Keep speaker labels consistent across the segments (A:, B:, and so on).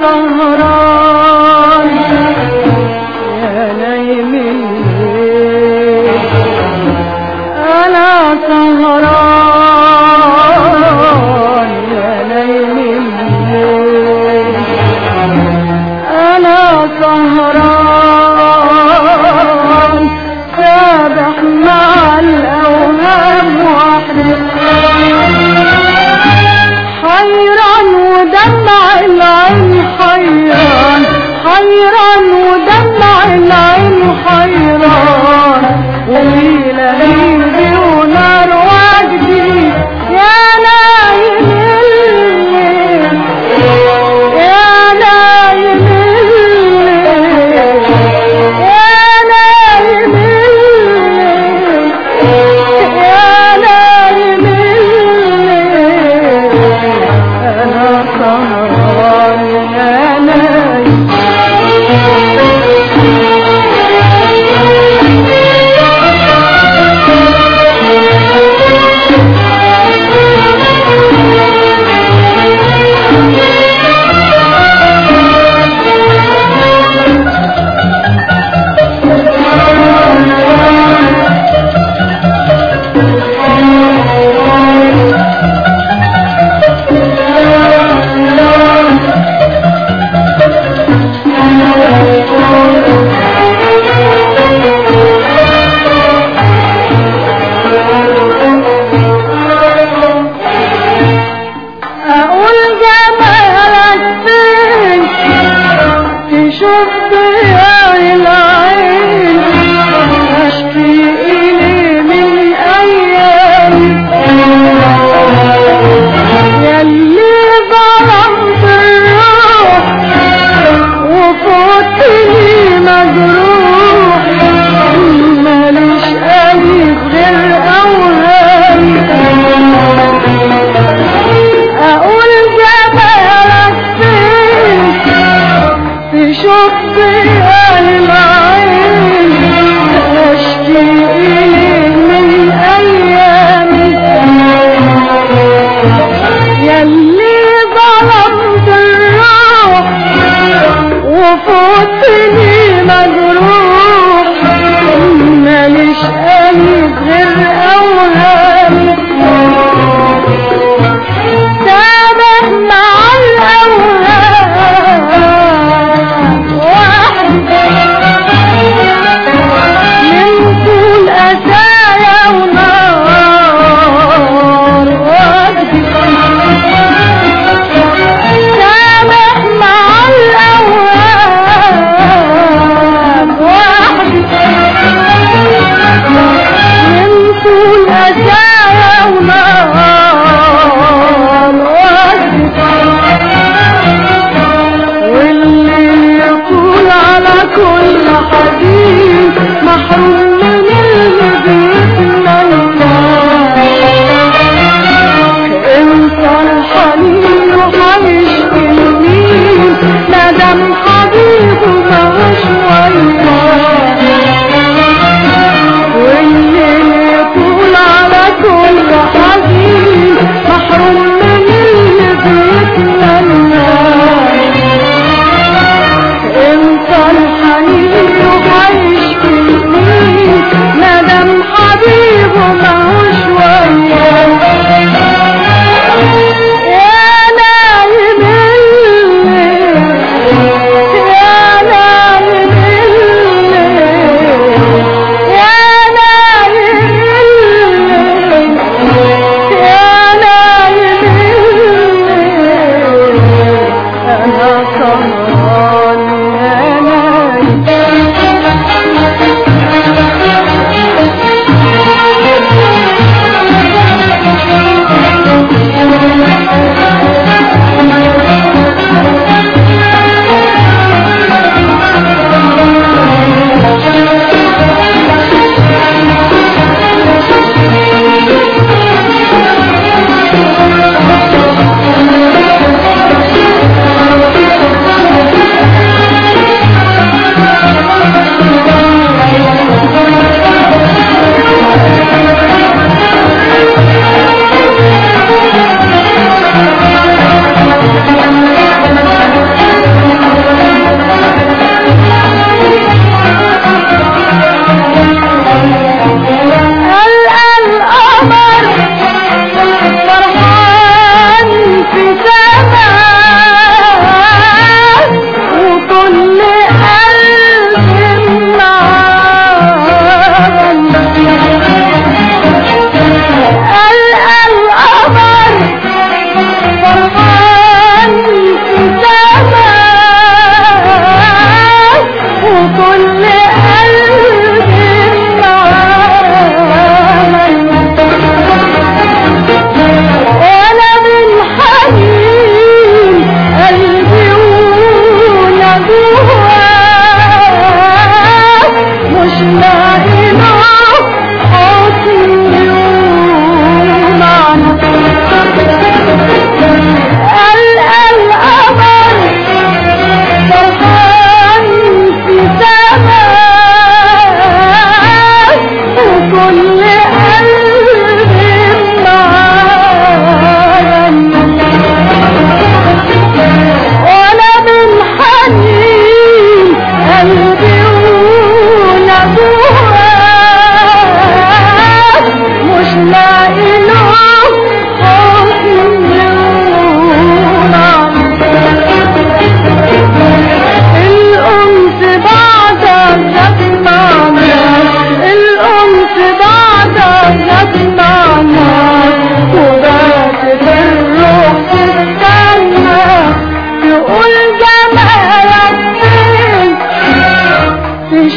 A: سهران يا نايم الليل أنا سهران يا نايم الليل أنا سهران سابح مع الأوهام وحدي حيران ودمع العين حيران حيران ودمع العين حيران ولهيبي ونار وجدي يا نايم الليل يا نايم الليل يا نايم الليل يا نايم الليل أنا سهران يا نايم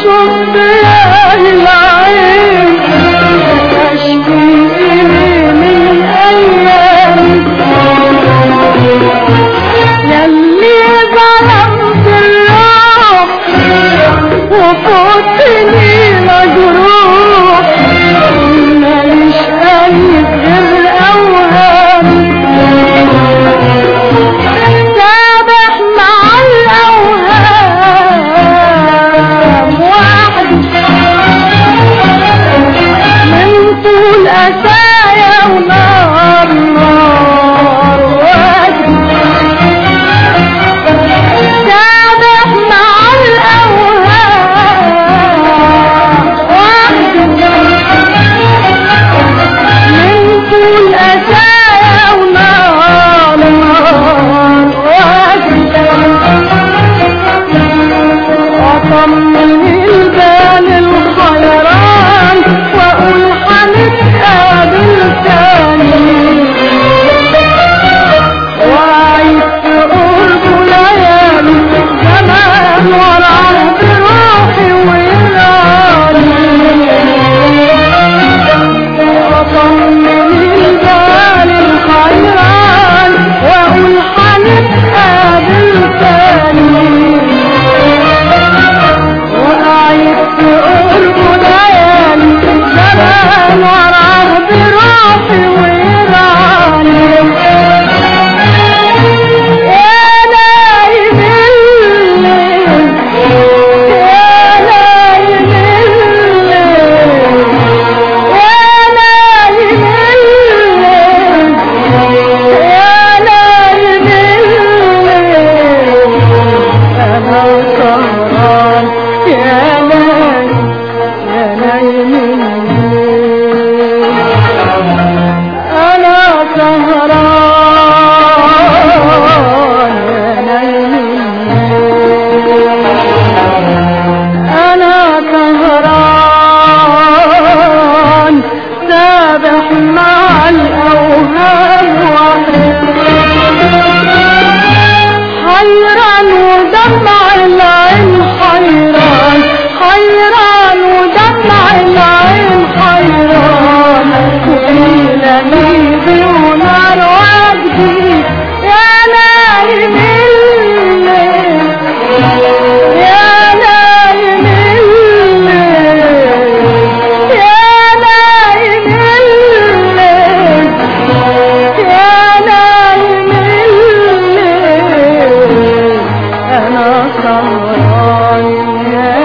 A: شفت يا العين اشكي من ايامي ياللي ظلمت الروح وفوتني مجروح ماليش قلب غير اوهامي سابح مع الاوهام وحدي من طول اسايا ونار نار وحدي سابح مع الاوهام وحدي من طول اسايا ونار نار وحدي اطمن البال الخيران واقول هنتقابل تاني وعيش في قربه ليالي زمان وراه بروحي ويراني اطمن البال الخيران واقول هنتقابل تاني وأعيش في قربه ليالي زمان وراه بروحي ويراني يا نايم الليل يا نايم الليل يا نايم الليل يا نايم الليل أنا سهران يا نايم يا نايم الليل أنا سهران يا نايم الليل أنا سهران سابح مع الأوهام حيران ودمع العين حيران حيران ودمع العين حيران وليلة ونار وجدي يا نايم الليل يا نايم الليل يا نايم الليل يا نايم الليل أنا سهران يا